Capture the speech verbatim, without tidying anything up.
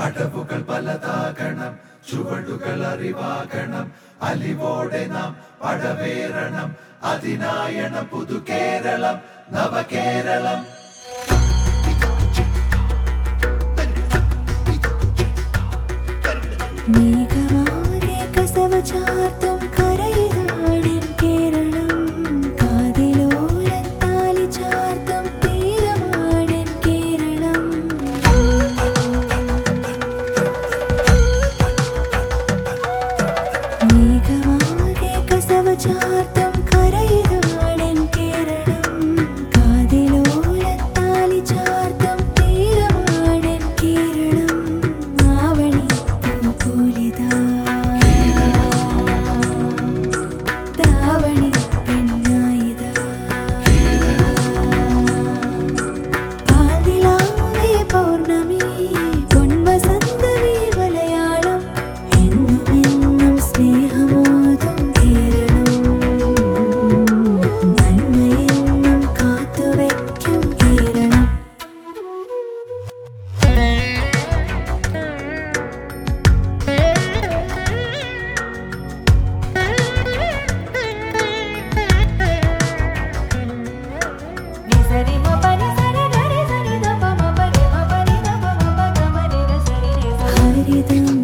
അടവുകൾ പലതാകണം, ചുവടുകൾ അറിവാകണം, അലിവോടെ നാം പടവേറണം. അതിനായണം പുതു കേരളം, നവകേരളം. മേഘമാകെ കസവ് ചാർത്തും കരയിലാടിൻ കേരളം, കാതിലോലത്താലി ചാർത്തും തീരമാടിൻ കേരളം. മേഘമാകെ കസവ് ചാർത്തും കരയിലാടിൻ കേരളം, കാതിലോലത്താലി ചാർത്തും തീരമാടിൻ കേരളം. ആവണി ധാവണി പെണ്ണായിത പാതിലാവേ പൗർണമി പൊൻവസന്തമേ മലയാളം. എന്നുമെന്നും സ്നേഹമോതും കേരളം, നന്മയെന്നും കാത്തുവയ്ക്കും കേരളം. ഹരിതം